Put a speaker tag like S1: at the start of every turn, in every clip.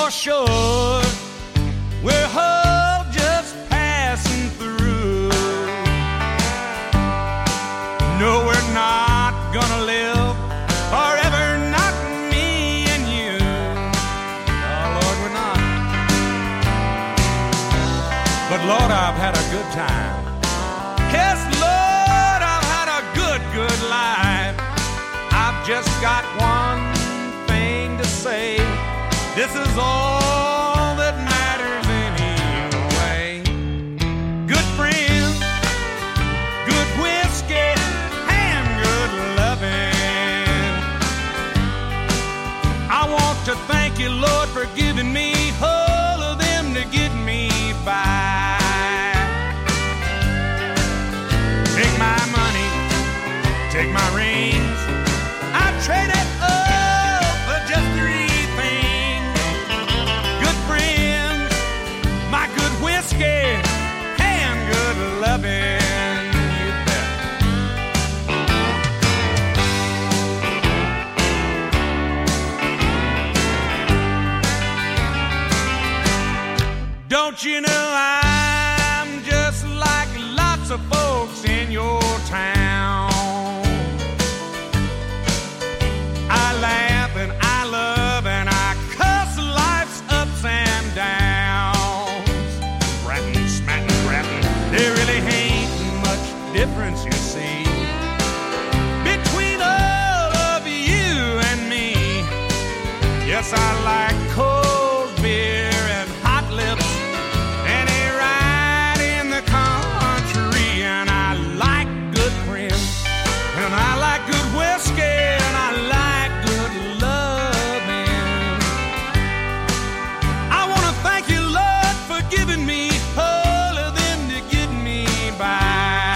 S1: North Shore. We're all just passing through. No, we're not gonna live forever, not me and you. Oh, Lord, we're not. But, Lord, I've had a good time. Yes, Lord, I've had a good life. I've just got one thing to say. This is all that matters anyway. Good friends, good whiskey, and good loving. I want to thank you, Lord, for giving me all of them to get me by. Take my money, take my rings, I trade it all for just three things. Good friends, my good whiskey, and good loving. You bet. Don't you know I'm just like lots of folks in your town? I laugh and I love and I cuss life's ups and downs. Ratting, smatting, ratting, there really ain't much difference, you see, between all of you and me. Yes, I like cold beer and hot lips and a ride in the country, and I like good friends, and I like good whiskey, and I like good loving. I want to thank you, Lord, for giving me all of them to get me by.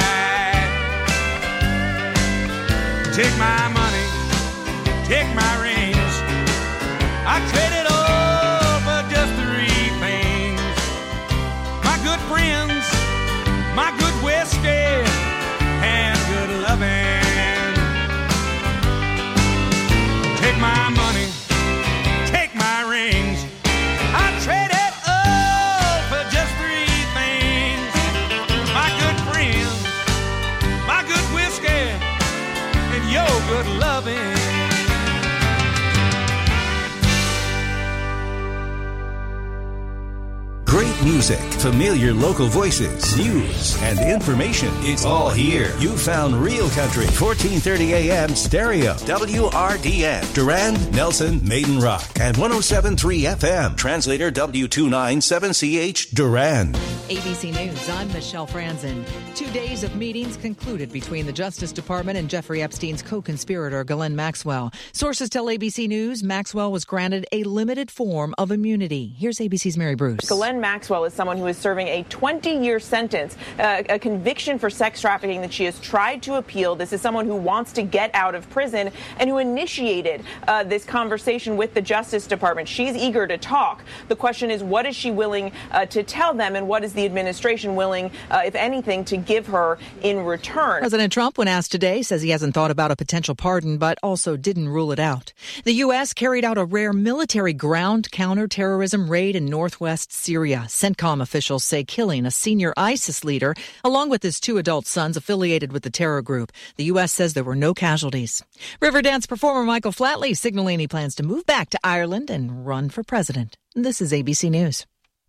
S1: Take my money, take my rings, I trade it all for just three things. My good friends, my good whiskey, and good loving. Take my money, take my rings, I trade it all for just three things. My good friends, my good whiskey, and your good loving.
S2: Great music, familiar local voices, news, and information. It's all here. You found Real Country, 1430 AM stereo, WRDN, Durand, Nelson, Maiden Rock, and 107.3 FM, translator W297CH, Durand.
S3: ABC News, I'm Michelle Franzen. 2 days of meetings concluded between the Justice Department and Jeffrey Epstein's co-conspirator, Ghislaine Maxwell. Sources tell ABC News Maxwell was granted a limited form of immunity. Here's ABC's Mary Bruce.
S4: Ghislaine Maxwell is someone who is serving a 20-year sentence, a conviction for sex trafficking that she has tried to appeal. This is someone who wants to get out of prison and who initiated this conversation with the Justice Department. She's eager to talk. The question is, what is she willing to tell them, and what is the administration willing, if anything, to give her in return?
S3: President Trump, when asked today, says he hasn't thought about a potential pardon, but also didn't rule it out. The U.S. carried out a rare military ground counterterrorism raid in northwest Syria. CENTCOM officials say killing a senior ISIS leader, along with his 2 adult sons affiliated with the terror group. The U.S. says there were no casualties. Riverdance performer Michael Flatley signaling he plans to move back to Ireland and run for president. This is ABC News.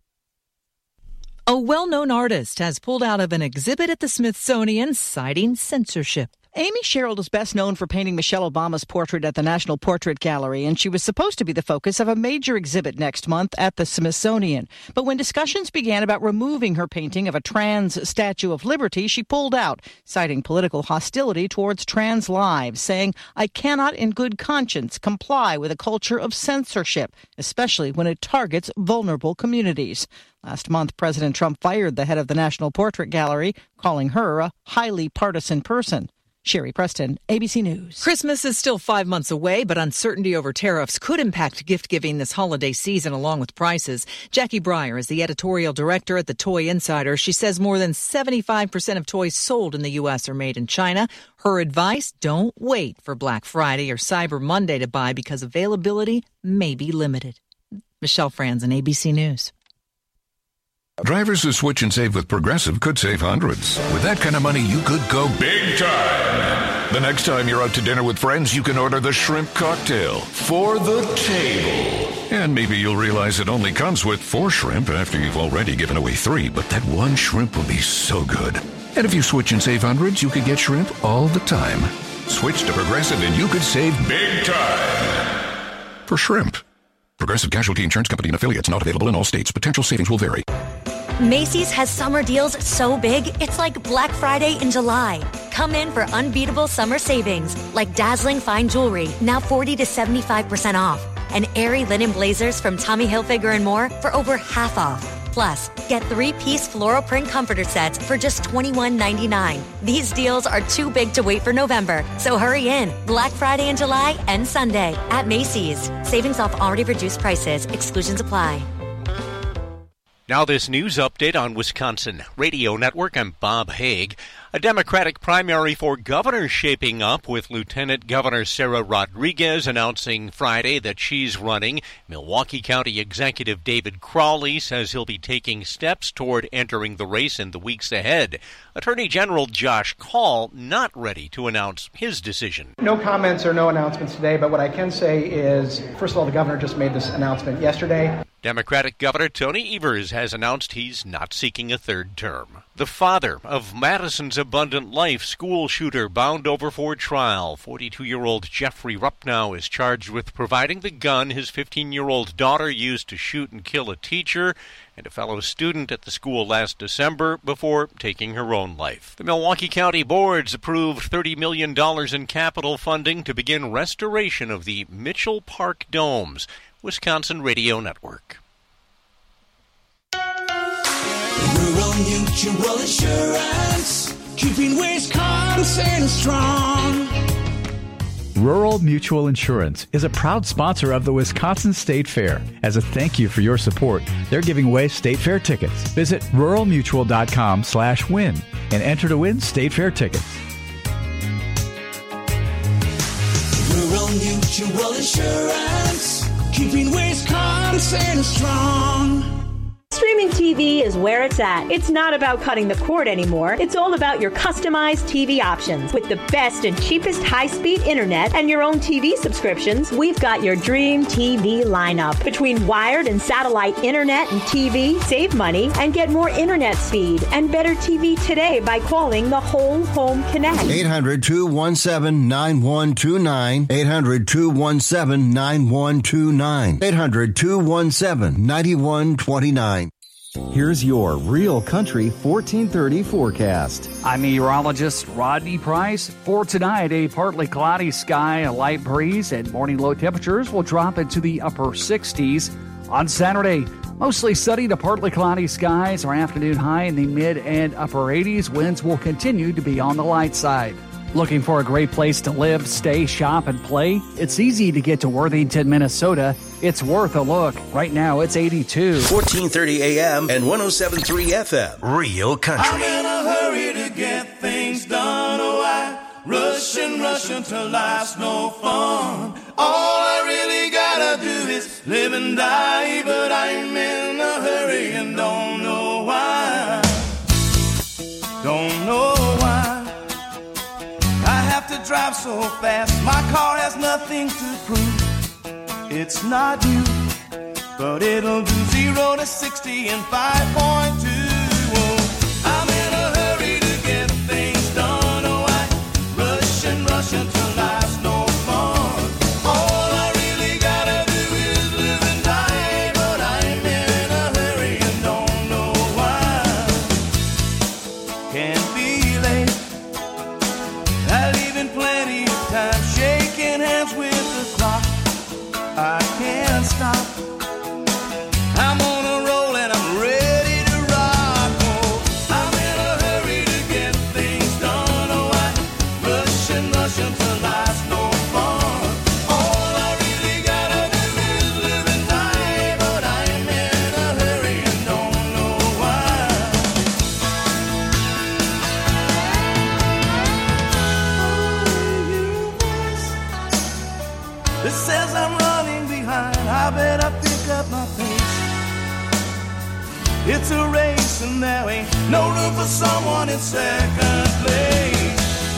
S3: A well-known artist has pulled out of an exhibit at the Smithsonian, citing censorship.
S5: Amy Sherald is best known for painting Michelle Obama's portrait at the National Portrait Gallery, and she was supposed to be the focus of a major exhibit next month at the Smithsonian. But when discussions began about removing her painting of a trans Statue of Liberty, she pulled out, citing political hostility towards trans lives, saying, "I cannot in good conscience comply with a culture of censorship, especially when it targets vulnerable communities." Last month, President Trump fired the head of the National Portrait Gallery, calling her a highly partisan person. Sherry Preston, ABC News.
S3: Christmas is still 5 months away, but uncertainty over tariffs could impact gift-giving this holiday season along with prices. Jackie Breyer is the editorial director at the Toy Insider. She says more than 75% of toys sold in the U.S. are made in China. Her advice, don't wait for Black Friday or Cyber Monday to buy because availability may be limited. Michelle Franzen, ABC News.
S6: Drivers who switch and save with Progressive could save hundreds. With that kind of money, you could go big time. The next time you're out to dinner with friends, you can order the shrimp cocktail for the table. And maybe you'll realize it only comes with 4 shrimp after you've already given away 3, but that one shrimp will be so good. And if you switch and save hundreds, you could get shrimp all the time. Switch to Progressive and you could save big time. For shrimp. Progressive Casualty Insurance Company and affiliates, not available in all states. Potential savings will vary.
S7: Macy's has summer deals so big, it's like Black Friday in July. Come in for unbeatable summer savings, like dazzling fine jewelry, now 40 to 75% off. And airy linen blazers from Tommy Hilfiger and more for over half off. Plus, get 3-piece floral print comforter sets for just $21.99. These deals are too big to wait for November, so hurry in. Black Friday in July and Sunday at Macy's. Savings off already reduced prices. Exclusions apply.
S8: Now this news update on Wisconsin Radio Network. I'm Bob Haig. A Democratic primary for governor shaping up, with Lieutenant Governor Sarah Rodriguez announcing Friday that she's running. Milwaukee County Executive David Crowley says he'll be taking steps toward entering the race in the weeks ahead. Attorney General Josh Kaul not ready to announce his decision.
S9: No comments or no announcements today, but what I can say is, first of all, the governor just made this announcement yesterday.
S8: Democratic Governor Tony Evers has announced he's not seeking a third term. The father of Madison's Abundant Life school shooter bound over for trial. 42-year-old Jeffrey Ruppnow is charged with providing the gun his 15-year-old daughter used to shoot and kill a teacher and a fellow student at the school last December before taking her own life. The Milwaukee County Boards approved $30 million in capital funding to begin restoration of the Mitchell Park domes. Wisconsin Radio Network.
S10: Rural Mutual Insurance, keeping Wisconsin strong.
S11: Rural Mutual Insurance is a proud sponsor of the Wisconsin State Fair. As a thank you for your support, they're giving away State Fair tickets. Visit ruralmutual.com/win and enter to win State Fair tickets.
S10: Rural Mutual Insurance, keeping Wisconsin strong.
S12: Streaming TV is where it's at. It's not about cutting the cord anymore. It's all about your customized TV options. With the best and cheapest high-speed internet and your own TV subscriptions, we've got your dream TV lineup. Between wired and satellite internet and TV, save money and get more internet speed and better TV today by calling the Whole Home Connect.
S13: 800-217-9129. 800-217-9129. 800-217-9129.
S14: Here's your Real Country 1430 forecast.
S15: I'm meteorologist Rodney Price. For tonight, a partly cloudy sky, a light breeze, and morning low temperatures will drop into the upper 60s. On Saturday, mostly sunny to partly cloudy skies. Our afternoon high in the mid and upper 80s. Winds will continue to be on the light side. Looking for a great place to live, stay, shop, and play? It's easy to get to Worthington, Minnesota. It's worth a look. Right now, it's 82.
S2: 1430 AM and 107.3 FM. Real Country.
S10: I'm in a hurry to get things done. Oh, I rush until life's no fun. All I really gotta do is live and die, but I'm in a hurry and don't know why. Don't know why. I have to drive so fast, my car has nothing to prove. It's not new, but it'll do 0 to 60 in 5.2. Oh, I'm in a hurry to get things done. Oh, I rush until life's no fun. All I really gotta do is live and die, but I'm in a hurry and don't know why. Can't be late. I leave in plenty of time, shaking hands with the clock. I can't stop. I'm on a roll and I'm ready to rock. Oh, I'm in a hurry to get things done. Oh, I rush until life's no fun. All I really gotta do is live and die, but I'm in a hurry and don't know why. It's a race and there ain't no room for someone in second place.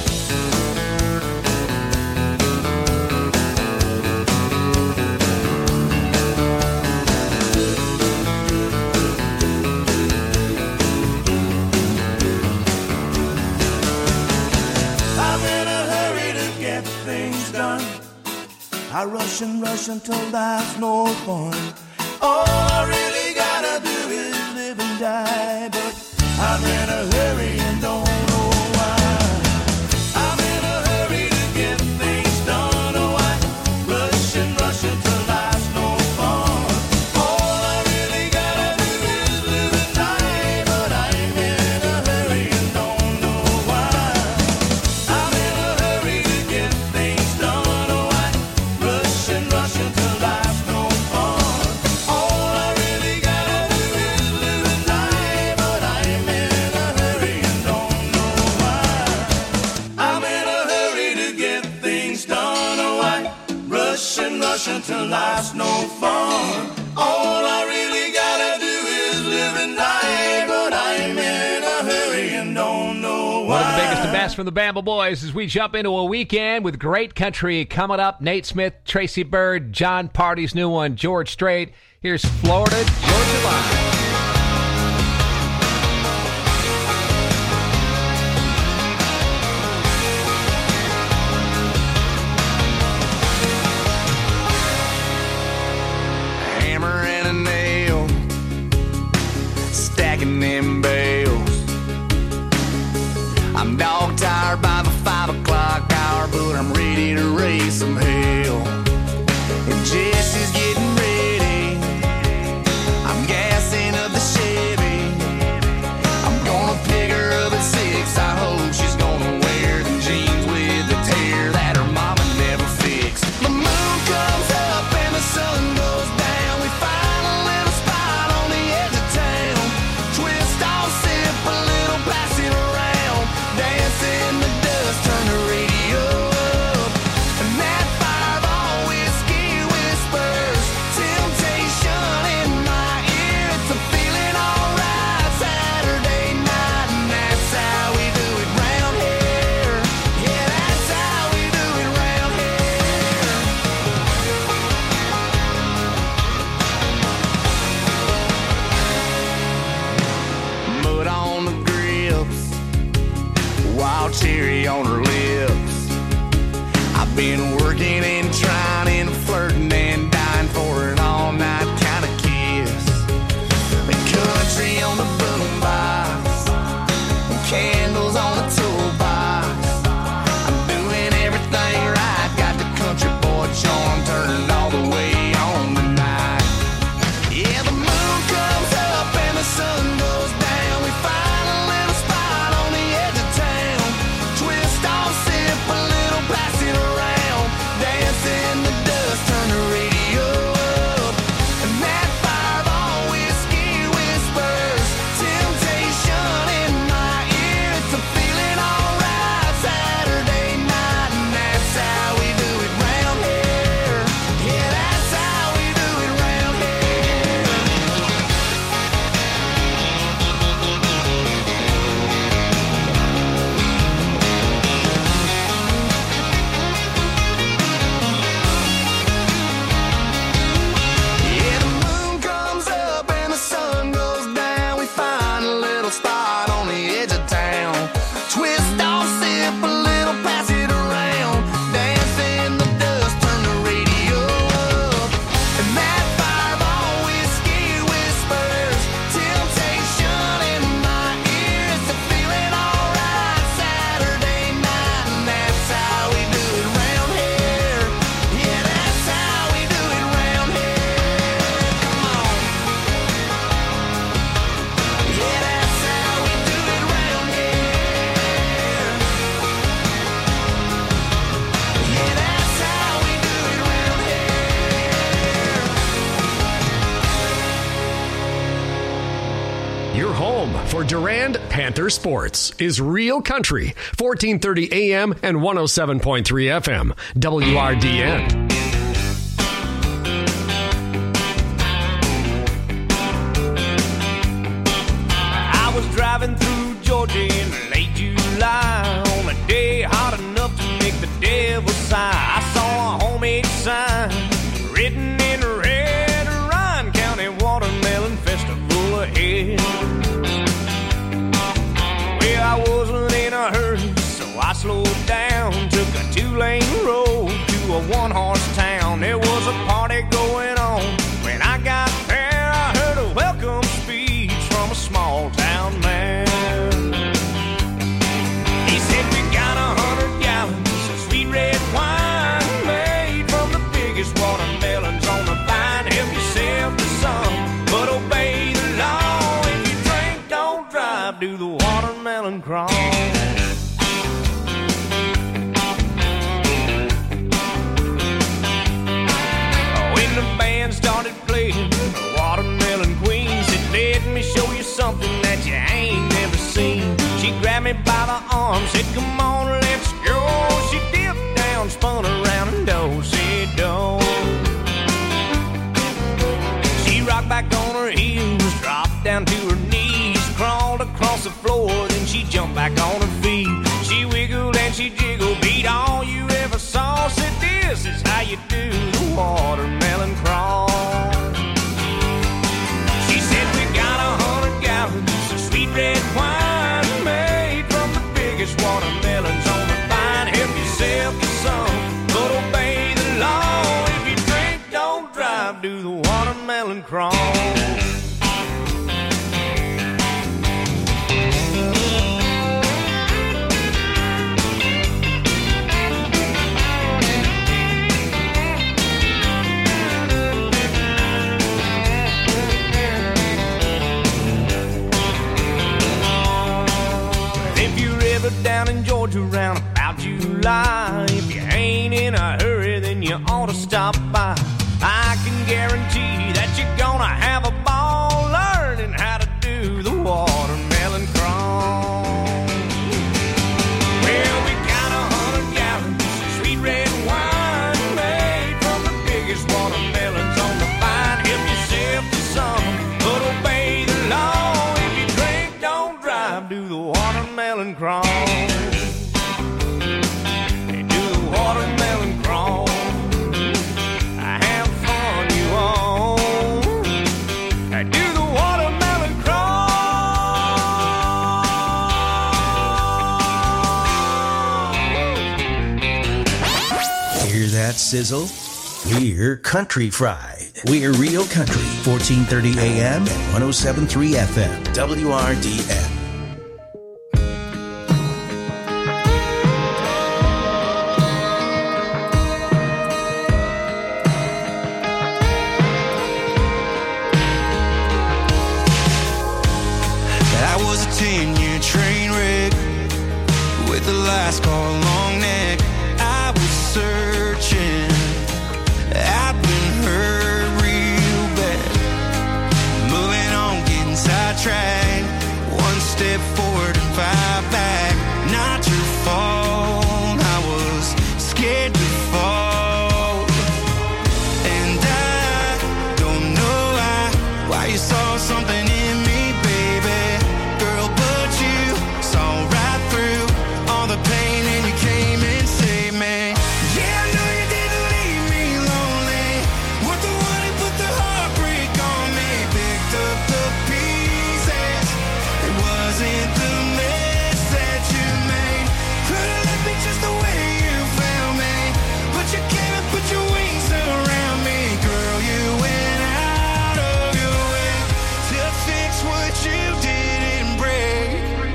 S10: I'm in a hurry to get things done. I rush and rush until there's no fun. All I really gotta do is live and die, but I'm in a hurry and don't know why. I'm in a hurry to get things done, oh I rush and rush until there's no fun. All I really gotta do is live and die, but I'm in a hurry and don't know why. I'm in a hurry to get things done, oh I rush and rush until there's no fun. Until life's no fun. All I really gotta do is live and die, but I'm in a hurry and don't know why.
S16: One of the biggest and best from the Bamble Boys as we jump into a weekend with great country coming up. Nate Smith, Tracy Byrd, John Party's new one, George Strait. Here's Florida Georgia Line.
S10: Them bales. I'm dog tired by the 5 o'clock hour, but I'm ready to raise some hell. And Jesse's getting ready. I'm gassing up the Chevy. I'm gonna pick her up at 6. I hope she's gonna wear them jeans with the tear that her mama never fixed. The moon comes up and the sun goes down. We find a little spot on the edge of town. Twist off, sip a little, pass it around. Dance in the dust, turn the radio up. And that fireball whiskey whispers temptation in my ear. It's a feeling alright Saturday night, and that's how we do it round here. Yeah, that's how we do it round here. Mud on the grips, wild cherry on her lips. I've been working and trying and flirting and dying for an all-night kind of kiss. The country on the boombox, candles on the toolbox. I'm doing everything right, got the country boy charm turned all the way on tonight. Yeah, the moon comes up and the sun goes down. We find a little spot on the edge of town. Twist off, sip a little, pass it around. Dance in the dust, turn the radio up. And that fireball whiskey whispers temptation in my ear. It's a feeling alright Saturday night, and that's how we do it round here. Yeah, that's how we do it round here. Yeah, the moon comes up and the sun goes down. We find a little spot on the edge of town. Twist off, sip a little, pass it around. Dance in the dust, turn the radio up. And that fireball whiskey whispers temptation in my ear. It's a feeling alright Saturday night, and that's how we do it round here. Yeah, that's how we do it round here. Come on. Yeah, that's how we do it round here. Yeah, that's how we do it round here.
S17: Your home for Durand Panther Sports is Real Country, 1430 AM and 107.3 FM, WRDN.
S1: a one-horse town. There was a party going on. When I got there, I heard a welcome speech from a small-town man. He said, we got 100 gallons of sweet red wine made from the biggest watermelons on the vine. Help yourself to some, but obey the law. If you drink, don't drive, do the watermelon crawl. When the band started playing the Watermelon Queen, said, let me show you something that you ain't never seen. She grabbed me by the arm, said, come on, let's go. She dipped down, spun around, and do-si-do. She rocked back on her heels, dropped down to her knees, crawled across the floor, then she jumped back on her feet. She wiggled and she jiggled, beat all you ever saw. Said, this is how you do the watermelon crawl. She said, we got 100 gallons of sweet red wine made from the biggest watermelons on the vine. Help yourself to some, but obey the law. If you drink, don't drive, do the watermelon crawl. Down in Georgia around about July, if you ain't in a hurry, then you ought to stop by. I can guarantee that you're gonna have a ball learning how to do the watermelon crawl. Well, we got 100 gallons of sweet red wine made from the biggest watermelons on the vine. Help yourself to some, but obey the law. If you drink, don't drive, do the watermelon crawl. They do the watermelon crawl. Have fun, you all. They do the watermelon crawl.
S2: Hear that sizzle? We're Country Fried. We're Real Country, 1430 AM and 107.3 FM, WRDN.
S10: Last call long neck, I was searching. I've been hurt real bad. Moving on, getting sidetracked. One step forward and 5 back. Not your fault, I was scared to fall. And I don't know why you saw something in me, baby. Girl, but you saw right through all the pain and you came and saved me. Yeah, I know you didn't leave me lonely. Weren't the one who put the heartbreak on me. Picked up the pieces. It wasn't the mess that you made. Could've left me just the way you found me. But you came and put your wings around me. Girl, you went out of your way to fix what you didn't break.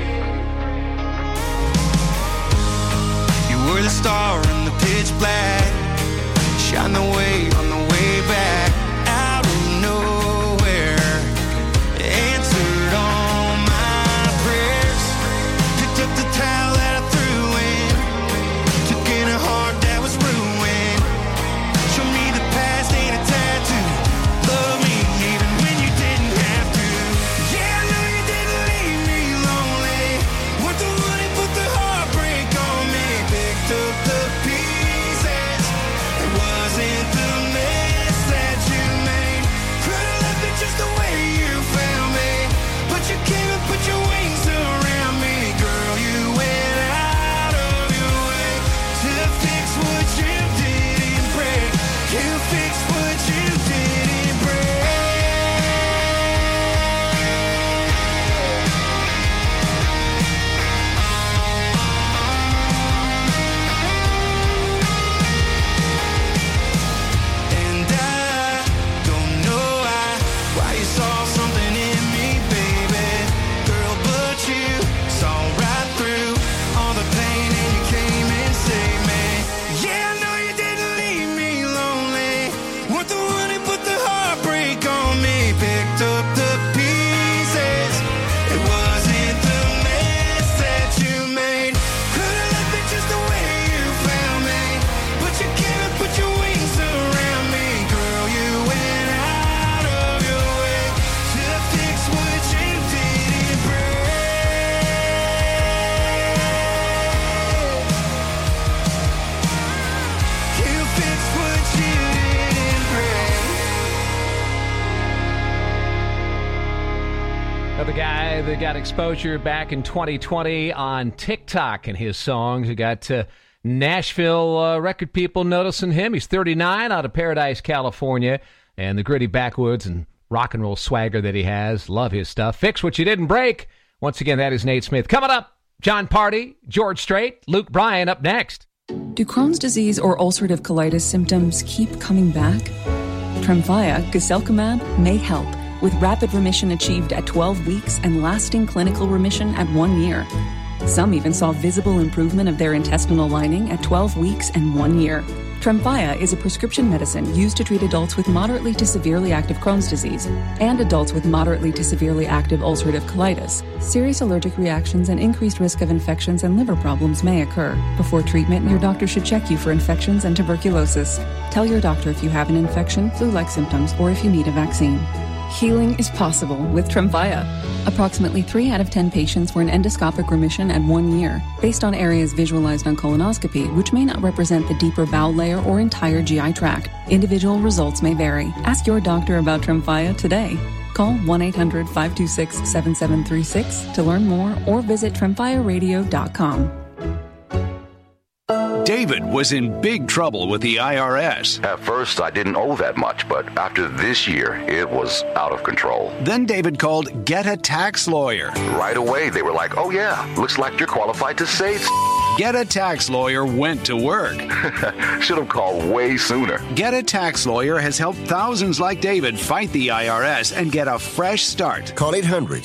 S10: We're the star in the pitch black. Shine the way on the way back. Out of nowhere, answered all my prayers. Picked up the towel that I threw in. Took in a heart that was ruined. Show me the past ain't a tattoo. Love me even when you didn't have to. Yeah, I know you didn't leave me lonely. Weren't the one who put the heartbreak on me. Picked up the pieces. It wasn't the
S16: that got exposure back in 2020 on TikTok and his songs. We got Nashville record people noticing him. He's 39, out of Paradise, California, and the gritty backwoods and rock and roll swagger that he has. Love his stuff. Fix What You Didn't Break. Once again, that is Nate Smith. Coming up, John Party, George Strait, Luke Bryan up next.
S18: Do Crohn's disease or ulcerative colitis symptoms keep coming back? Tremfya, guselkumab, may help, with rapid remission achieved at 12 weeks and lasting clinical remission at 1 year. Some even saw visible improvement of their intestinal lining at 12 weeks and 1 year. Tremfya is a prescription medicine used to treat adults with moderately to severely active Crohn's disease and adults with moderately to severely active ulcerative colitis. Serious allergic reactions and increased risk of infections and liver problems may occur. Before treatment, your doctor should check you for infections and tuberculosis. Tell your doctor if you have an infection, flu-like symptoms, or if you need a vaccine. Healing is possible with Tremfya. Approximately 3 out of 10 patients were in endoscopic remission at 1 year, based on areas visualized on colonoscopy, which may not represent the deeper bowel layer or entire GI tract. Individual results may vary. Ask your doctor about Tremfya today. Call 1-800-526-7736 to learn more or visit tremfyaradio.com.
S2: David was in big trouble with the IRS.
S19: At first, I didn't owe that much, but after this year, it was out of control.
S2: Then David called Get a Tax Lawyer.
S19: Right away, they were like, oh yeah, looks like you're qualified to save.
S2: Get a Tax Lawyer went to work.
S19: Should have called way sooner.
S2: Get a Tax Lawyer has helped thousands like David fight the IRS and get a fresh start.
S13: Call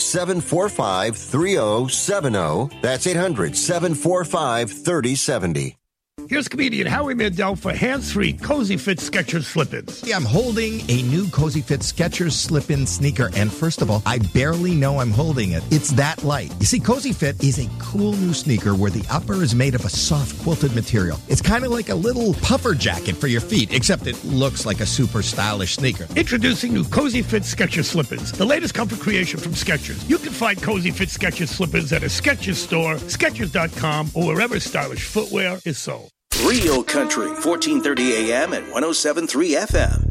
S13: 800-745-3070. That's 800-745-3070.
S20: Here's comedian Howie Mandel for hands-free Cozy Fit Skechers slip-ins.
S21: Yeah, I'm holding a new Cozy Fit Skechers slip-in sneaker, and first of all, I barely know I'm holding it. It's that light. You see, Cozy Fit is a cool new sneaker where the upper is made of a soft quilted material. It's kind of like a little puffer jacket for your feet, except it looks like a super stylish sneaker.
S20: Introducing new Cozy Fit Skechers slip-ins, the latest comfort creation from Skechers. You can find Cozy Fit Skechers slip-ins at a Skechers store, Skechers.com, or wherever stylish footwear is sold.
S22: Real Country, 1430 AM and 107.3 FM.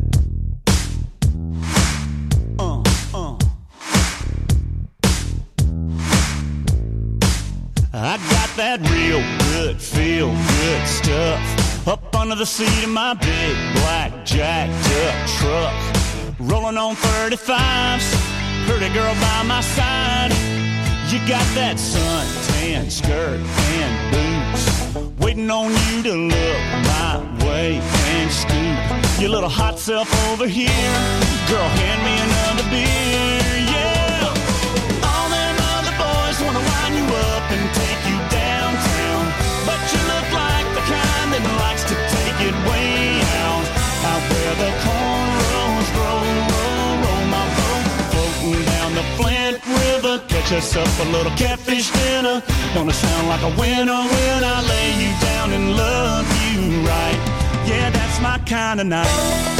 S10: I got that real good, feel good stuff up under the seat of my big black jacked up truck. Rolling on 35s, pretty girl by my side. You got that suntan skirt and boots, waiting on you to look my way and scoot your little hot self over here. Girl, hand me another beer, yeah. All them other boys wanna wind you up and take you downtown, but you look like the kind that likes to take it way out where the cornrows grow, roll my boat, floating down the Flint River. Catch us up a little catfish dinner. Gonna sound like a winner when I lay you down and love you right. Yeah, that's my kind of night.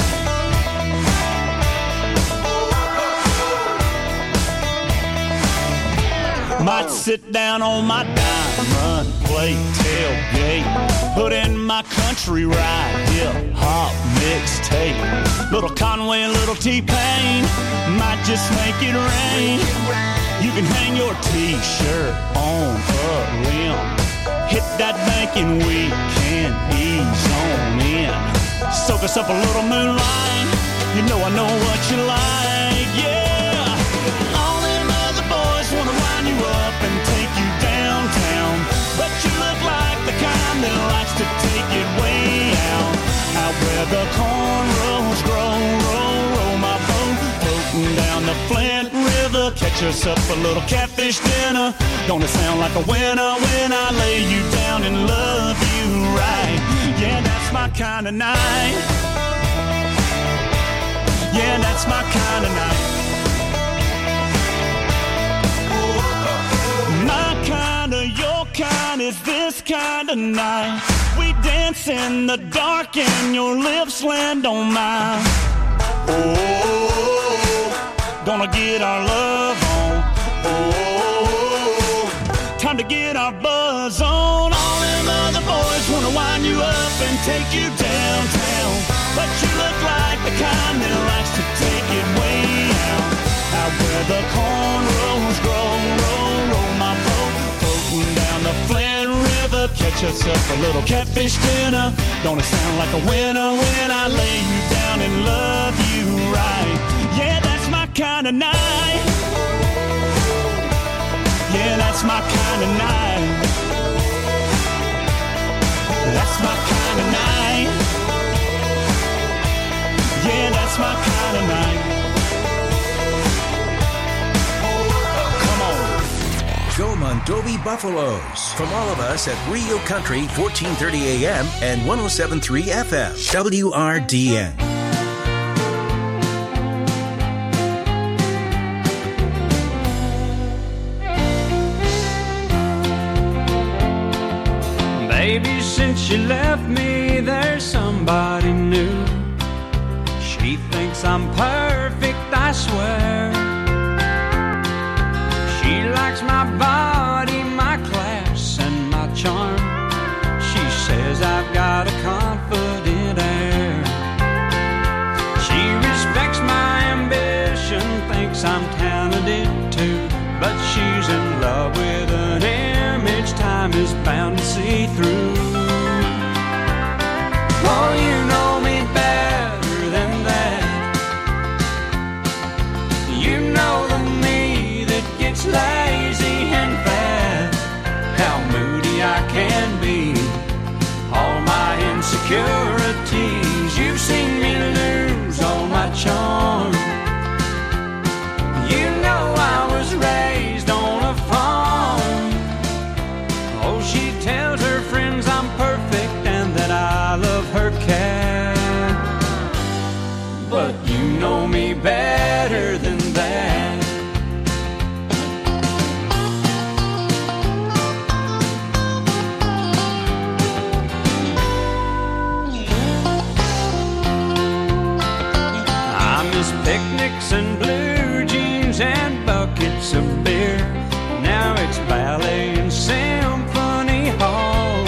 S10: Might sit down on my diamond plate tailgate, put in my country ride, hip hop mixtape. Little Conway, little T-Pain, might just make it rain. You can hang your t-shirt on a limb. Hit that bank and we can ease on in. Soak us up a little moonlight. You know I know what you like, yeah. All them other boys wanna wind you up and take you downtown, but you look like the kind that likes to take it way out where the cornrows grow, roll my boat, floating down the Flint River. Catch us up a little catfish dinner. Gonna sound like a winner when I lay you down and love you right. Yeah, that's my kind of night. Yeah, that's my kind of night. My kind of, your kind is this kind of night. We dance in the dark and your lips land on mine. Oh, gonna get our love on. Oh, time to get our buzz on. All them other boys wanna wind you up and take you downtown, but you look like the kind that likes to take it way out out where the cornrows grow. Roll my boat, floating down the Flint River. Catch yourself a little catfish dinner. Gonna sound like a winner when I lay you down and love you right. Yeah, that's my kind of night. Yeah, that's my kind of night. That's my kind of night. Yeah, that's my kind of night. Come on.
S2: Go Mondovi Buffaloes. From all of us at Real Country, 1430 AM and 107.3 FM. WRDN.
S10: Baby, since you left me, there's somebody new. She thinks I'm perfect, I swear. She likes my body, my class, and my charm. She says I've got a confident air. She respects my ambition, thinks I'm talented too. But she's in love with an image time is bound to see through. Oh, you know me better than that. You know the me that gets lazy and fat. How moody I can be. All my insecurities. You've seen me lose all my charm. You know I was raised on a farm. Oh, she tells her friends I'm perfect and that I love her cat. But you know me better than that. I miss picnics and blue jeans and buckets of beer. Now it's ballet and symphony hall.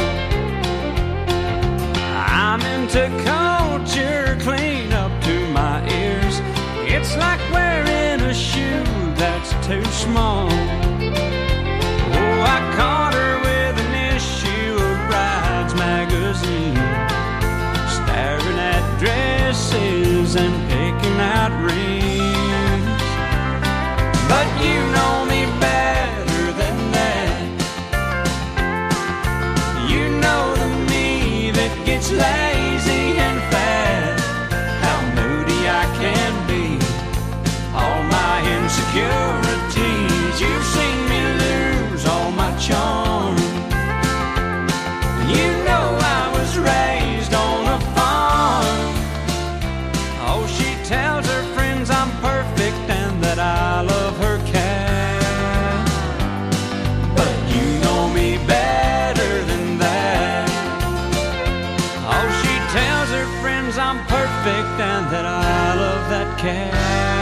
S10: I'm into culture clean up to my ears. It's like wearing a shoe that's too small. Oh, I caught her with an issue of Brides magazine, staring at dresses and picking out rings. But you know me better than that. You know the me that gets lazy and fat. How moody I can be. All my insecurities. You've seen me lose all my charm. You know I was raised on a farm. Oh, she tells her friends I'm perfect and that I love her cat. But you know me better than that. Oh, she tells her friends I'm perfect and that I love that cat.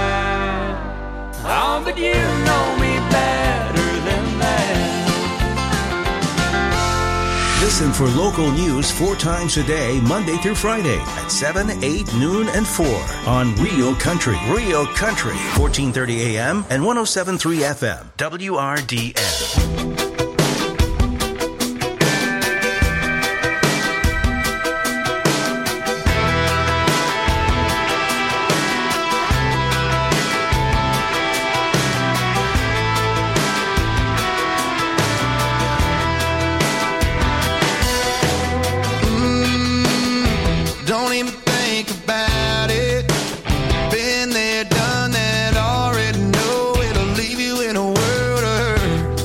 S10: Oh, but you know me better than that.
S2: Listen for local news 4 times a day, Monday through Friday at 7, 8, noon, and 4 on Real Country. Real Country, 1430 AM and 107.3 FM. WRDN.
S10: Don't even think about it. Been there, done that, already know it'll leave you in a world of hurt.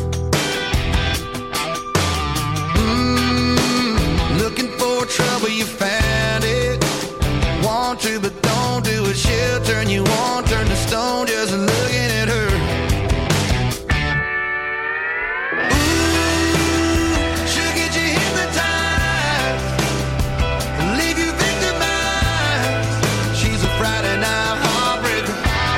S10: Looking for trouble, you found it. Want to, but don't do it. She'll turn you on, turn to stone, just looking at her. She'll get you hypnotized, leave you victimized. She's a Friday night heartbreaker.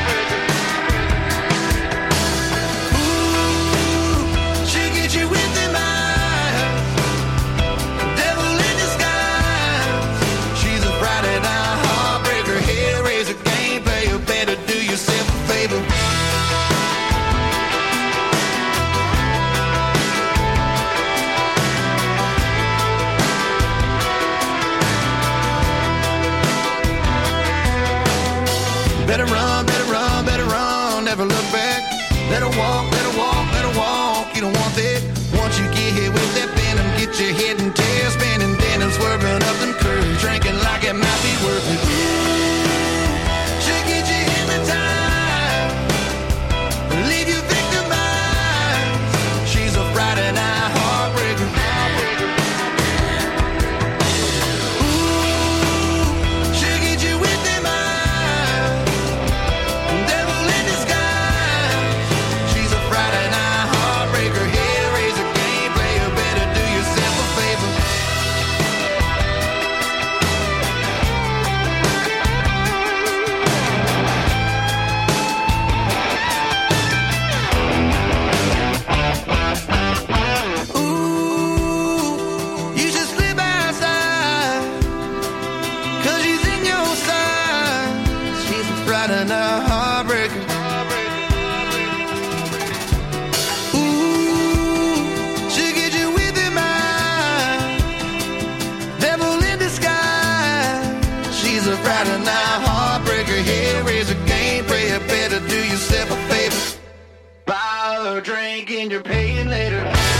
S10: Ooh, she'll get you with them eyes. Devil in disguise. Better run, better run, better run, never look back. Better walk, better walk, better walk, you don't want that. Once you get hit with that venom, get your head and tail spinning, denim swerving up them curves, drinking like it might be worth it. Should get you hypnotized, leave you victimized. She's a Friday night heartbreaker. And you're paying later.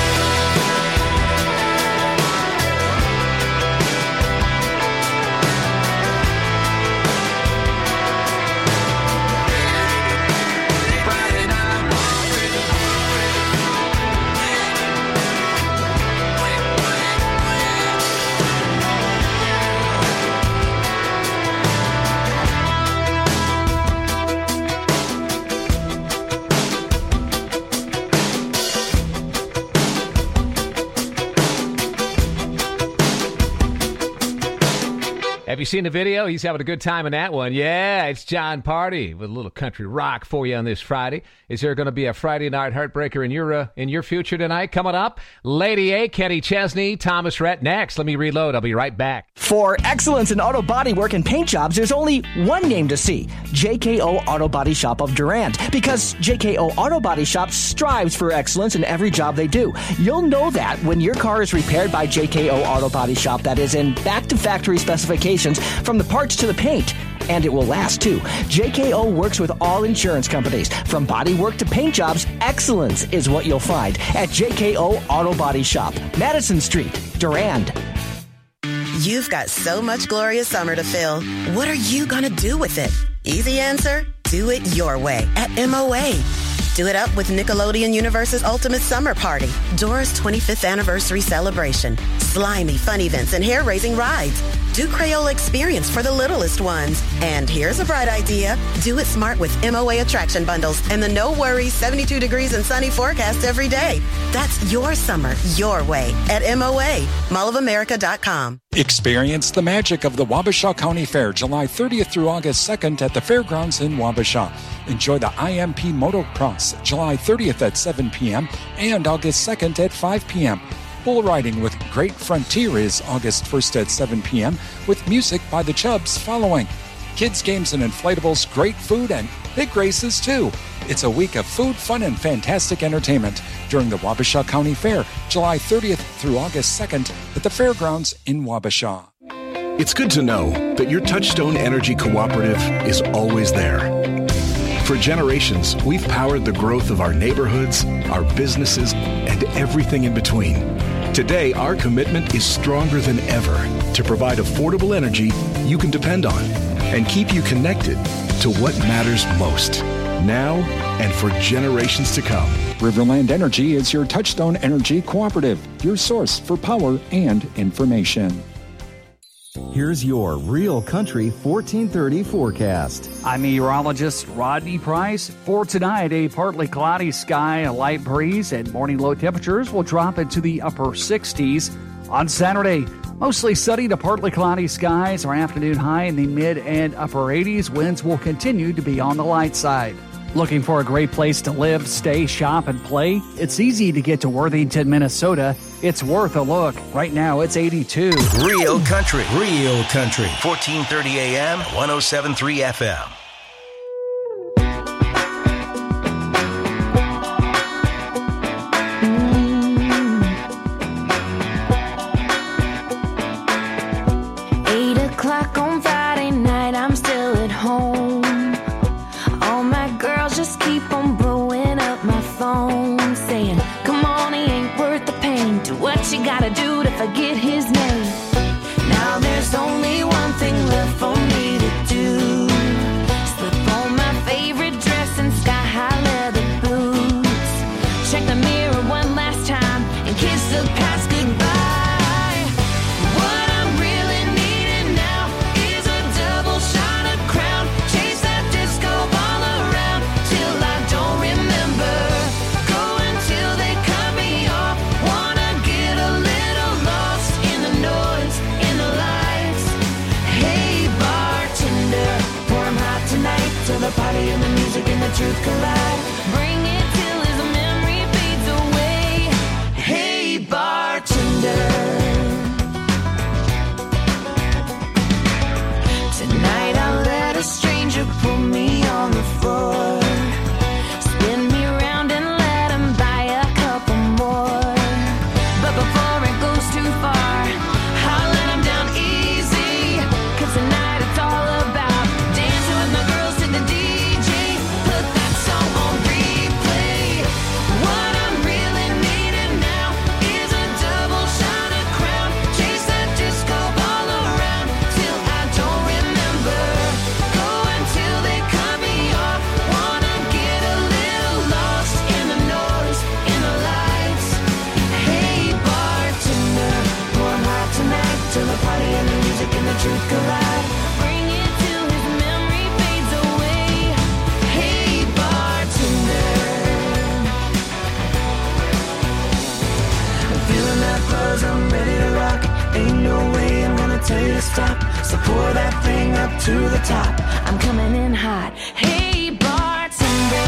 S16: Have you seen the video? He's having a good time in that one. Yeah, it's John Party with a little country rock for you on this Friday. Is there going to be a Friday night heartbreaker in your future tonight? Coming up, Lady A, Kenny Chesney, Thomas Rhett next. Let me reload. I'll be right back.
S4: For excellence in auto body work and paint jobs, there's only one name to see: JKO Auto Body Shop of Durand. Because JKO Auto Body Shop strives for excellence in every job they do. You'll know that when your car is repaired by JKO Auto Body Shop, that is in back-to-factory specifications from the parts to the paint. And it will last, too. JKO works with all insurance companies. From body work to paint jobs, excellence is what you'll find at JKO Auto Body Shop, Madison Street, Durand.
S5: You've got so much glorious summer to fill. What are you going to do with it? Easy answer, do it your way at MOA. Do it up with Nickelodeon Universe's Ultimate Summer Party, Dora's 25th anniversary celebration, slimy fun events and hair-raising rides. Do Crayola Experience for the littlest ones. And here's a bright idea. Do it smart with MOA attraction bundles and the no worries 72 degrees and sunny forecast every day. That's your summer, your way at MOA, mallofamerica.com.
S23: Experience the magic of the Wabasha County Fair, July 30th through August 2nd at the Fairgrounds in Wabasha. Enjoy the IMP Motocross, July 30th at 7 p.m. and August 2nd at 5 p.m. Bull riding with Great Frontier is August 1st at 7 p.m. with music by the Chubbs following. Kids games and inflatables, great food, and big races too. It's a week of food, fun, and fantastic entertainment during the Wabasha County Fair, July 30th through August 2nd at the Fairgrounds in Wabasha.
S24: It's good to know that your Touchstone Energy Cooperative is always there. For generations, we've powered the growth of our neighborhoods, our businesses, and everything in between. Today, our commitment is stronger than ever to provide affordable energy you can depend on and keep you connected to what matters most, now and for generations to come.
S23: Riverland Energy is your Touchstone Energy Cooperative, your source for power and information.
S14: Here's your Real Country 1430 forecast.
S15: I'm meteorologist Rodney Price. For tonight, a partly cloudy sky, a light breeze, and morning low temperatures will drop into the upper 60s. On Saturday, mostly sunny to partly cloudy skies. Our afternoon high in the mid and upper 80s. Winds will continue to be on the light side. Looking for a great place to live, stay, shop, and play? It's easy to get to Worthington, Minnesota. It's worth a look. Right now, it's 82.
S2: Real Country. 1430 AM, 107.3 FM.
S3: gonna do to forget his name? Now there's only one thing left for me to do. Slip on my favorite dress and sky-high leather boots. Check the mirror one last time and kiss the past goodbye. What I'm really needing now is a double shot of Crown. Chase that disco ball around till I don't remember. Go until they cut me off. Wanna get a little lost in the noise, in the lights. Hey bartender, pour 'em hot tonight till the party and the music and the truth collide. Bring it till his memory fades away. Hey bartender. Tonight I'll let a stranger pull me on the floor. Spin me around and let him buy a couple more. But before it goes too far, I'll let him down easy. 'Cause tonight it's all about dancing with my girls to the DJ. Put that song on replay. What I'm really needing now is a double shot of Crown. Chase that disco ball around till I don't remember. Go until they cut me off. Wanna get a little lost in the noise, in the lights. Hey bartender, pour 'em hot tonight till the party and the music and the truth collide. Bring it till his memory fades away. Hey bartender. I'm feeling that buzz, I'm ready to rock. Ain't no way I'm gonna tell you to stop. So pour that thing up to the top. I'm coming in hot. Hey bartender.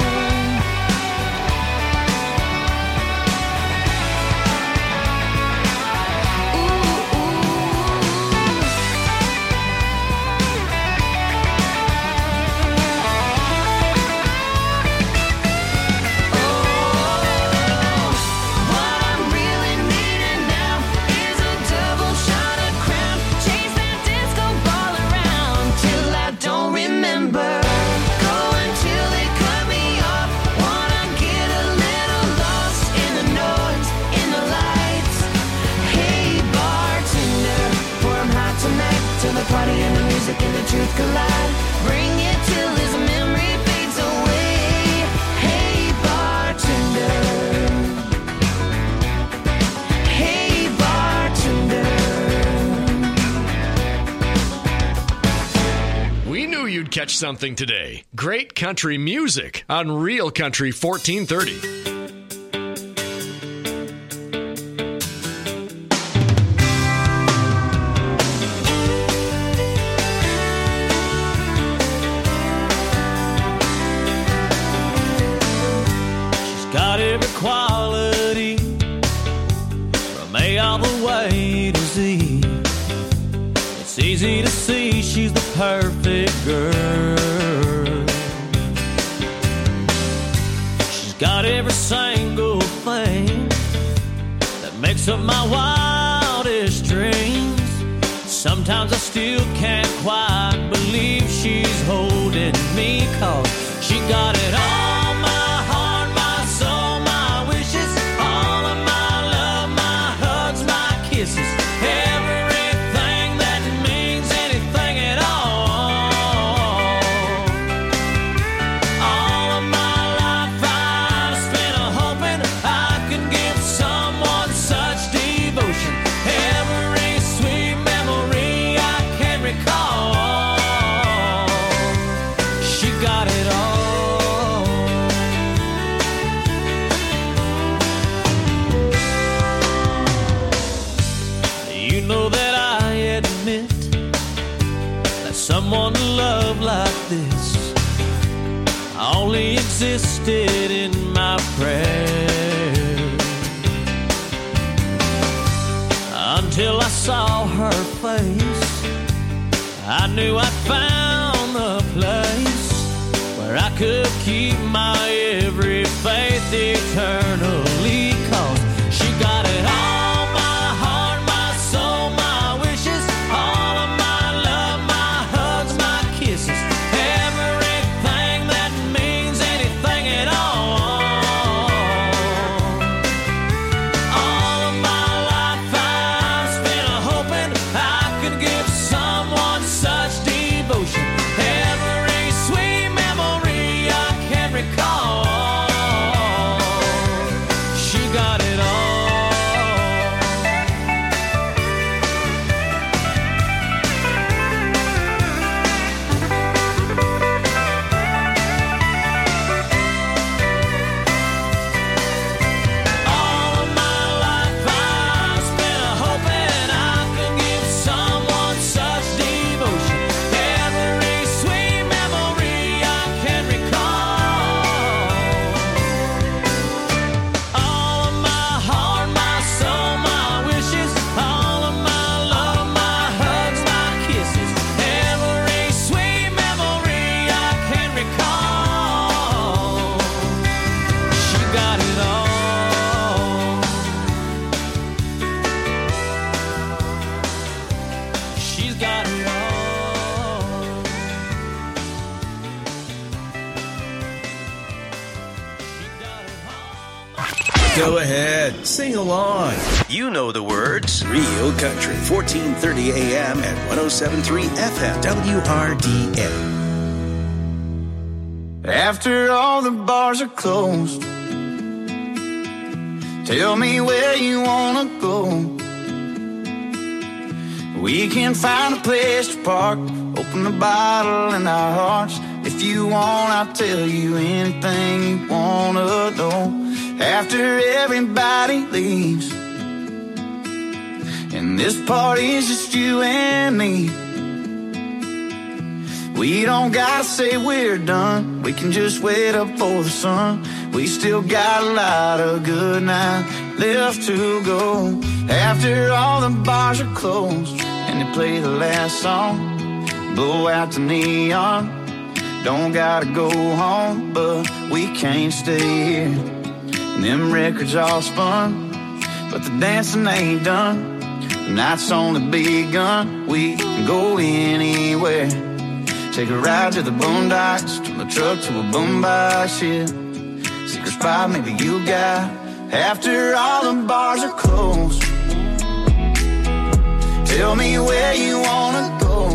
S3: What I'm really needing now is a double shot of Crown. Chase that disco ball around till I don't remember. Go until they cut me off. Wanna get a little lost in the noise, in the lights. Hey bartender, pour 'em hot tonight till the party and the music and the truth collide. Bring it till his memory fades away. Hey bartender. Hey bartender.
S17: We knew you'd catch something today. Great country music on Real Country 1430.
S10: Got every quality from A all the way to Z. It's easy to see she's the perfect girl. She's got every single thing that makes up my wildest dreams. Sometimes I still can't quite believe she's holding me, 'cause she got it all, my heart, my soul, my wishes, all of my love, my hugs, my kisses, everything that means anything at all. All of my life I've spent hoping I could give someone such devotion. Every sweet memory I can recall. She got it all. You know that I admit that someone to love like this only existed in my prayers. Until I saw her face, I knew I'd found the place where I could keep my every faith eternally. 'Cause she got it all, my heart, my soul, my wishes, all of my love, my hugs, my kisses, everything that means anything at all. All of my life
S2: Go ahead, sing along. You know the words. Real Country, 1430 AM and 107.3 FM, WRDN.
S10: After all the bars are closed, tell me where you wanna go. We can find a place to park, open a bottle in our hearts. If you want, I'll tell you anything you wanna know. After everybody leaves, and this party's just you and me, we don't gotta say we're done. We can just wait up for the sun. We still got a lot of good night left to go. After all the bars are closed and they play the last song, blow out the neon. Don't gotta go home, but we can't stay here. And them records all spun, but the dancing ain't done. The night's only begun. We can go anywhere. Take a ride to the boondocks, turn the truck to a boombox, yeah. Secret spot maybe you got. After all the bars are closed, tell me where you wanna go.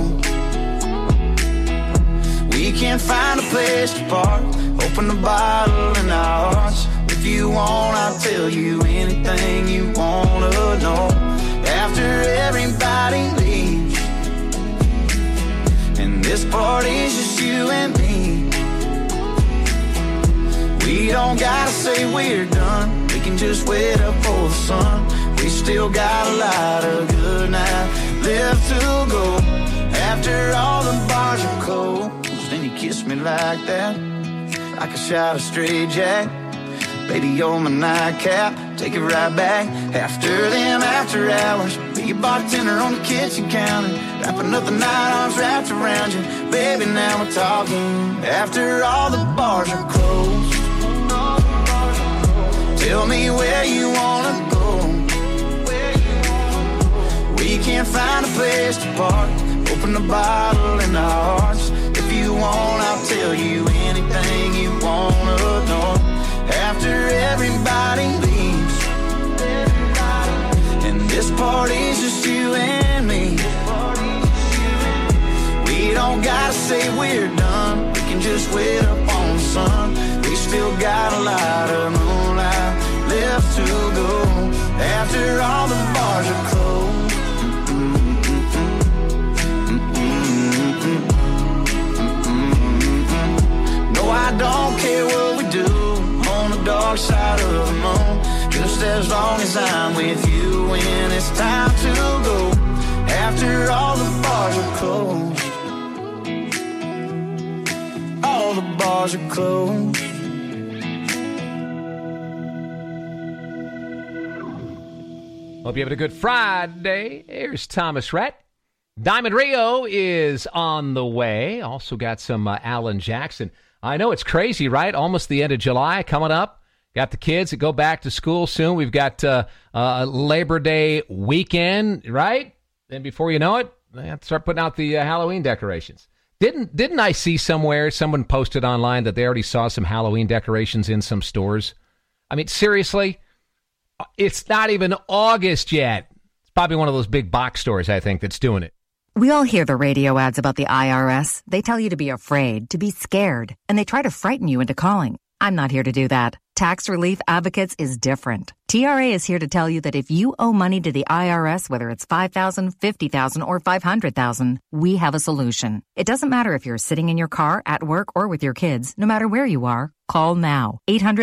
S10: We can find a place to park, open a bottle in our hearts. If you want, I'll tell you anything you wanna know. After everybody leaves, and this party's just you and me, we don't gotta say we're done. We can just wait up for the sun. We still got a lot of good night left to go. After all the bars are closed, and you kiss me like that, like a shot of straight jack. Baby, you're my nightcap, take it right back. After them after hours, be a bartender on the kitchen counter, wrapping up the night, arms wrapped around you. Baby, now we're talking. After all the bars are closed, tell me where you wanna go. We can find a place to park, open a bottle in our hearts. If you want, I'll tell you anything you wanna know. After everybody leaves, and this party's just you and me, we don't gotta say we're done. We can just wait up on the sun. We still got a lot of moonlight left to go. After all the bars are closed, no, I don't care what we do on the dark side of the moon, just as long as I'm with you when it's time to go. After all the bars are closed, all the bars are closed.
S16: Hope you having a good Friday. Here's Thomas Rhett. Diamond Rio is on the way. Also got some Alan Jackson. I know it's crazy, right? Almost the end of July coming up. Got the kids that go back to school soon. We've got Labor Day weekend, right? And before you know it, they have to start putting out the Halloween decorations. Didn't I see somewhere, someone posted online that they already saw some Halloween decorations in some stores? I mean, seriously? It's not even August yet. It's probably one of those big box stores, I think, that's doing it.
S6: We all hear the radio ads about the IRS. They tell you to be afraid, to be scared, and they try to frighten you into calling. I'm not here to do that. Tax Relief Advocates is different. TRA is here to tell you that if you owe money to the IRS, whether it's $5,000, $50,000, or $500,000, we have a solution. It doesn't matter if you're sitting in your car, at work, or with your kids. No matter where you are, call now.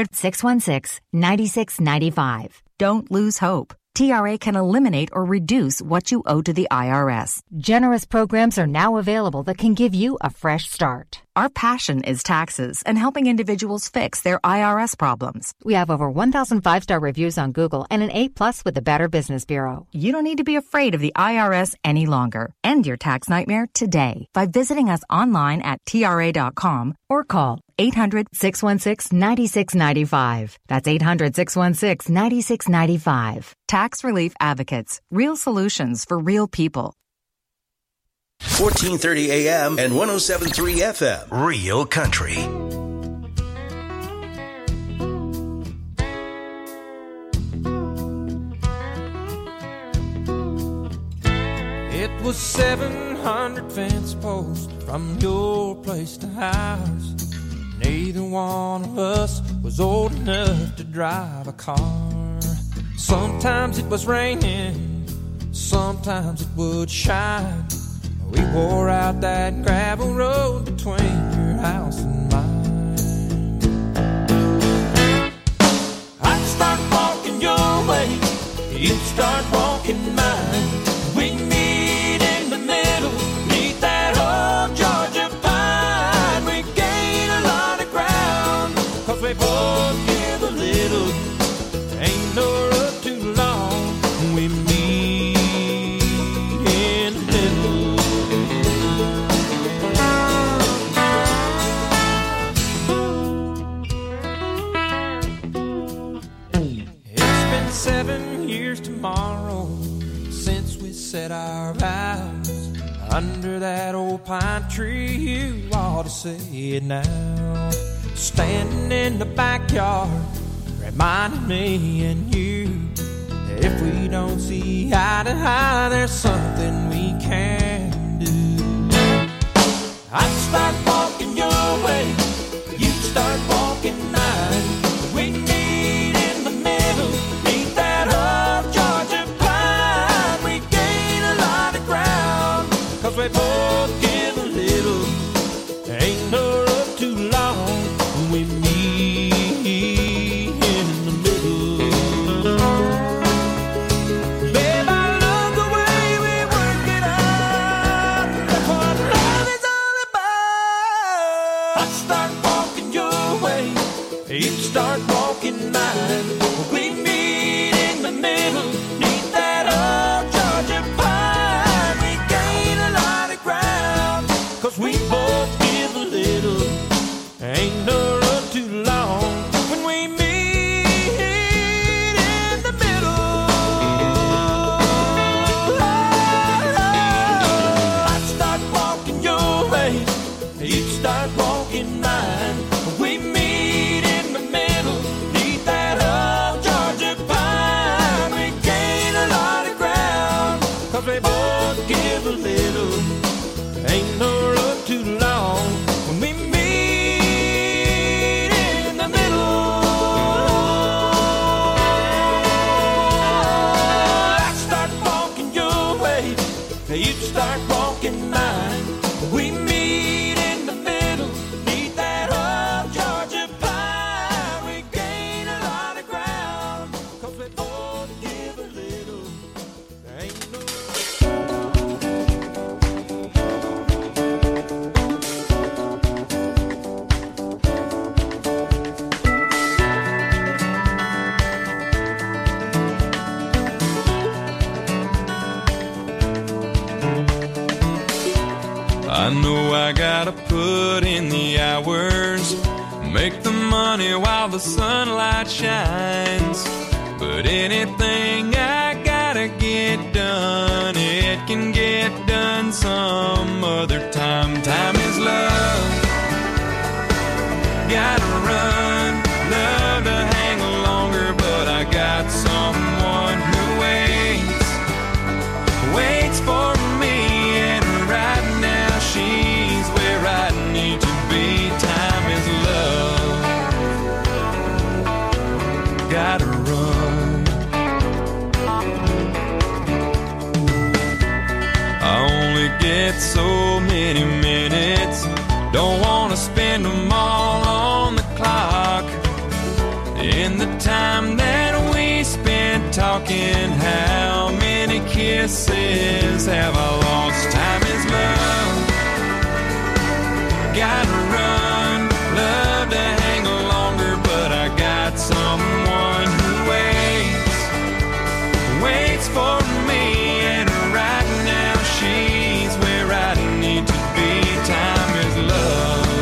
S6: 800-616-9695. Don't lose hope. TRA can eliminate or reduce what you owe to the IRS.
S7: Generous programs are now available that can give you a fresh start.
S6: Our passion is taxes and helping individuals fix their IRS problems.
S7: We have over 1,000 5-star reviews on Google and an A+ with the Better Business Bureau.
S6: You don't need to be afraid of the IRS any longer. End your tax nightmare today by visiting us online at TRA.com or call 800-616-9695. That's 800-616-9695. Tax Relief Advocates. Real solutions for real people.
S2: 1430 AM and 107.3 FM. Real Country.
S8: It was 700 fence posts from your place to ours. Neither one of us was old enough to drive a car. Sometimes it was raining, sometimes it would shine. We wore out that gravel road between your house and mine. I'd start walking your way, you'd start walking mine. We meet in the middle, neath that old Georgia pine. We gain a lot of ground, 'cause we both give a little. Ain't no road too long, we meet in the middle. It's been 7 years tomorrow since we said our vows under that old pine tree. You ought to say it now. Standing in the backyard, reminding me and you that if we don't see eye to eye, there's something we can do. I'd start walking your way, you'd start walking mine. We meet in the middle, meet that old Georgia pine. We gain a lot of ground, 'cause we both give a little. Ain't no road too long, we meet in the middle. Babe, I love the way we work it out. That's what love is all about. I start walking your way, you start walking mine. We meet in the middle, neath that old Georgia pine. We gain a lot of ground, 'cause we both give a little. Ain't no road too long when we meet in the middle. I start walking your way, you start walking mine. We meet in the middle, neath that old Georgia pine. We gain a lot of ground, 'cause we both give a little. Ain't no road too long when we meet in the middle. I start walking your way, you start walking mine. We meet in the middle, neath that old Georgia pine. We gain a lot of ground, 'cause we both give a little. Ain't no
S9: I know I gotta put in the hours, make the money while the sunlight shines. But anything I gotta get done, it can get done some other time. Time is love, gotta run, love to hang longer, but I got someone who waits for me. She's where I need to be. Time is love, gotta run. I only get so many minutes, don't wanna spend them all on the clock. In the time that we spent talking, how many kisses have I lost? Time is love, gotta run, love to hang longer, but I got someone who waits for me, and right now she's where I need to be. Time is love,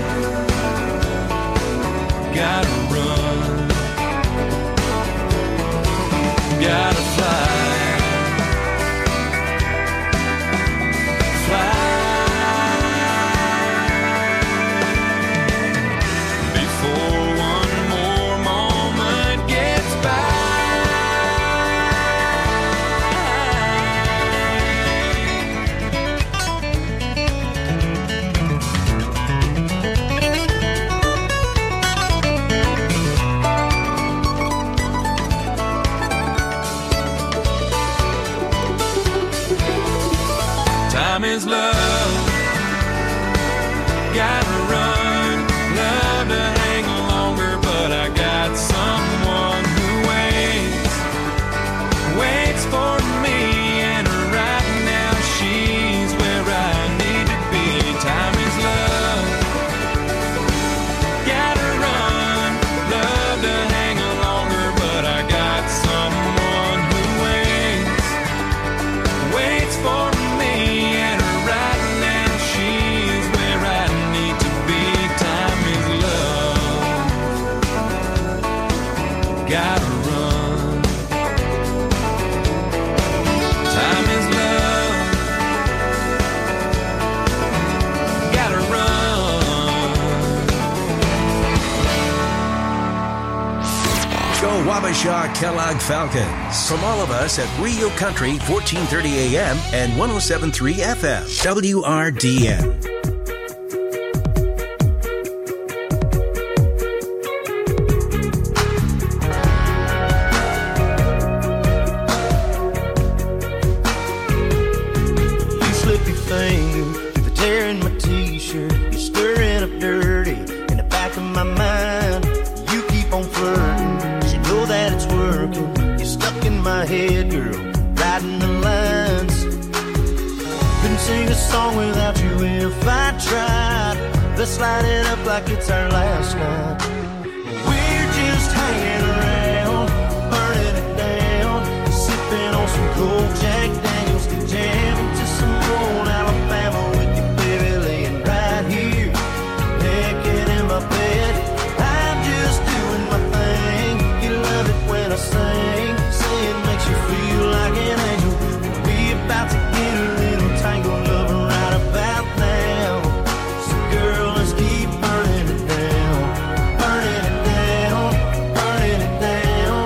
S9: gotta run, gotta fly. time is love. Gotta run, love to hang longer, but I got someone who waits for me, and right now she's where I need to be. Time is love. Gotta run, love to hang longer, but I got someone who waits for me, and right now she's where I need to be. Time is love. Gotta run. Time is love. Gotta run.
S2: Go Wabasha Kellogg Falcons. From all of us at Rio Country, 1430 AM and 107.3 FM. WRDN.
S10: You slip your finger through the tear in my t-shirt. You're stirring up dirty in the back of my mind. You keep on flirting, 'cause you know that it's working. You're stuck in my head, girl, riding the lines. Couldn't sing a song without you if I tried. Let's light it up like it's our last night. We're just hanging around, burning it down, sipping on some cold Jack Daniels, jamming to some old Alabama with you, baby, laying right here, naked in my bed. I'm just doing my thing. You love it when I sing, say it makes you feel like an angel. We about to get a little tangled up right about now. So girl, let's keep burning it down, burning it down, burning it down.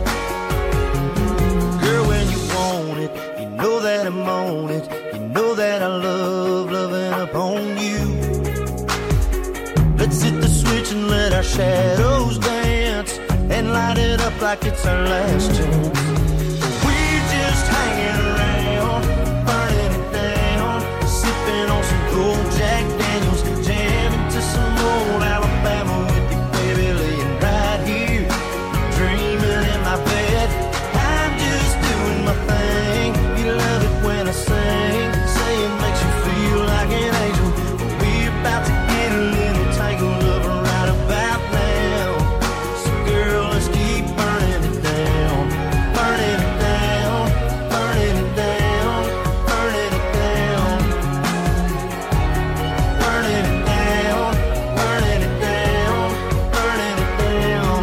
S10: Girl, when you want it, you know that I'm on it. You know that I love loving up on you. Let's hit the switch and let our shadows dance, and light it up like it's our last chance. We're just hanging around, burning it down, sipping on some cold Jack Daniels, jamming to some old Alabama with you, baby, laying right here, dreaming in my bed. I'm just doing my thing. You love it when I sing, say it makes you feel like an angel. We're about to get a little tangled up right about now. So girl, let's keep burning it down, burning it down, burning it down, burning it down, burning it down, burning it down, burning it down.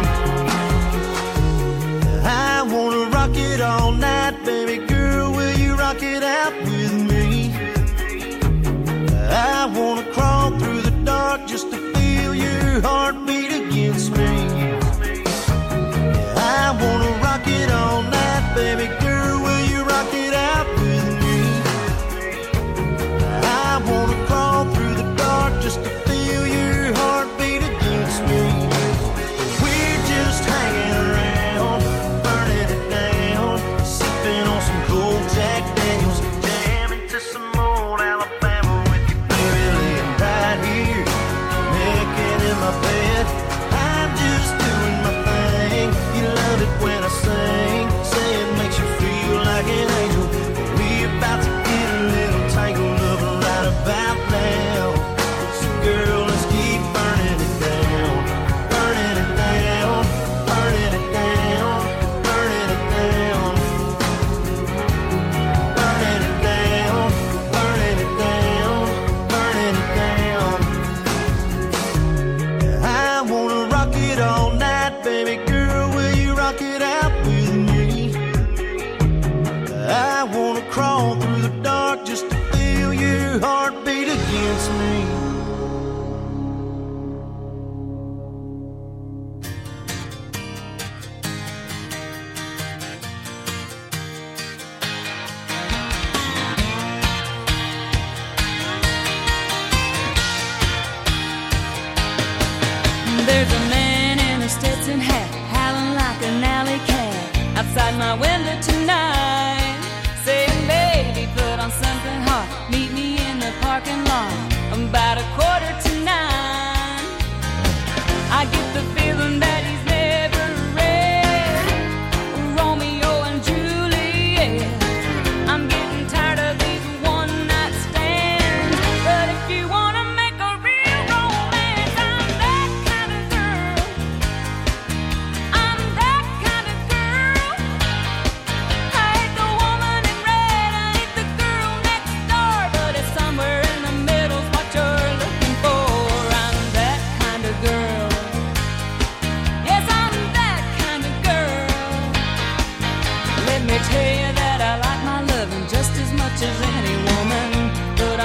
S10: I wanna rock it all night, baby girl, will you rock it out with me? I wanna crawl through the dark just to feel your heartbeat against me. I wanna rock it all night, baby girl, will you rock it out with me? I wanna crawl through the dark just to feel your heartbeat against me. We're just hanging around, burning it down, sipping on some cold Jack Daniels, jamming to some old Alabama with you, baby, laying right here, naked in my bed. I'm just doing my thing. You love it when I sing, say it makes you feel like an angel. We about to get a little tangled up right about now. So girl, let's keep burning it down, burning it down, burning it down, burning it down, burning it down, burning it down, burning it down. I wanna rock it all night, baby girl, will you rock it out with me? I wanna crawl through the dark just to feel your heartbeat against me.
S3: There's a man in a Stetson hat, howling like an alley cat, outside my window tonight, saying, baby, put on something hot, meet me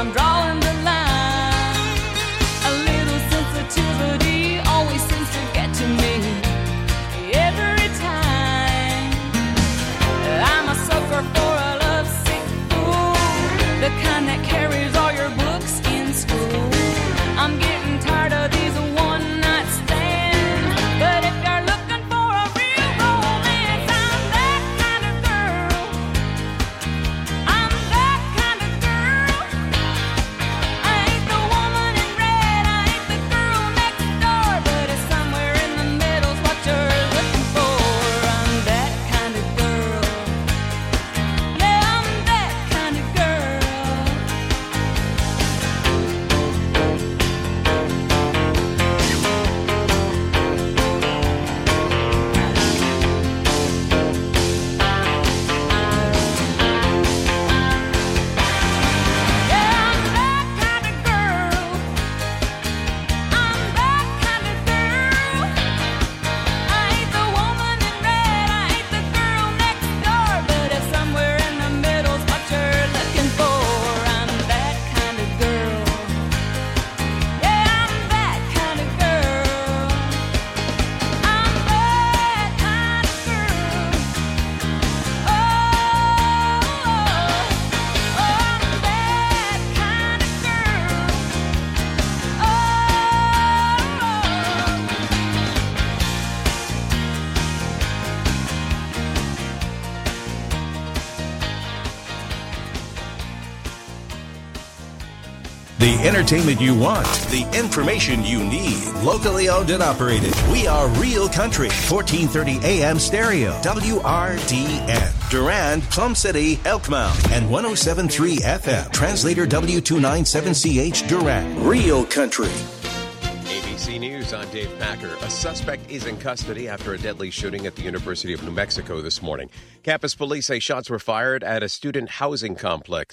S3: I'm drawing the line. A little sensitivity always seems to get to me every time. I'm a sucker for a lovesick fool, the kind that carries all your books in school. I'm getting tired of these one-night stands, but if you're looking for a real romance, I'm that kind of girl. I'm that kind of girl. I ain't the woman in red, I ain't the girl next door, but it's somewhere in the middle's what you're looking for. I'm that kind of girl. Yeah, I'm that kind of girl.
S2: The entertainment you want, the information you need. Locally owned and operated. We are Real Country, 1430 AM stereo, WRDN. Durand, Plum City, Elkmount, and 107.3 FM. Translator W297CH Durand. Real Country.
S1: ABC News, I'm Dave Packer. A suspect is in custody after a deadly shooting at the University of New Mexico this morning. Campus police say shots were fired at a student housing complex